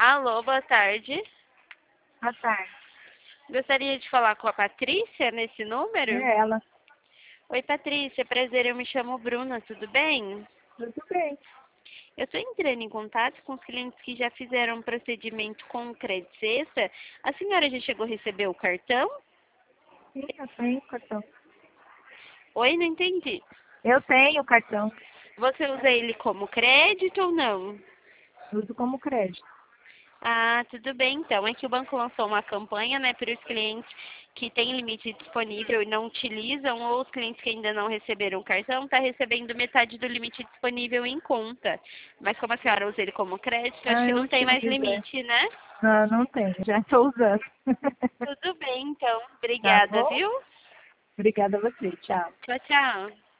Alô, boa tarde. Boa tarde. Gostaria de falar com a Patrícia nesse número? É ela. Oi, Patrícia, prazer, eu me chamo Bruna, tudo bem? Tudo bem. Eu estou entrando em contato com os clientes que já fizeram um procedimento com o Crédito Sexta. A senhora já chegou a receber o cartão? Sim, eu tenho cartão. Oi, não entendi. Eu tenho cartão. Você usa ele como crédito ou não? Uso como crédito. Ah, tudo bem então. É que o banco lançou uma campanha, né, para os clientes que têm limite disponível e não utilizam, ou os clientes que ainda não receberam o cartão, está recebendo metade do limite disponível em conta. Mas como a senhora usa ele como crédito, acho que Eu não tem mais utilizo, é. limite, né? Não, não tenho. Já estou usando. Tudo bem, então. Tá Obrigada, bom? viu? Obrigada a você. Tchau. Tchau, tchau.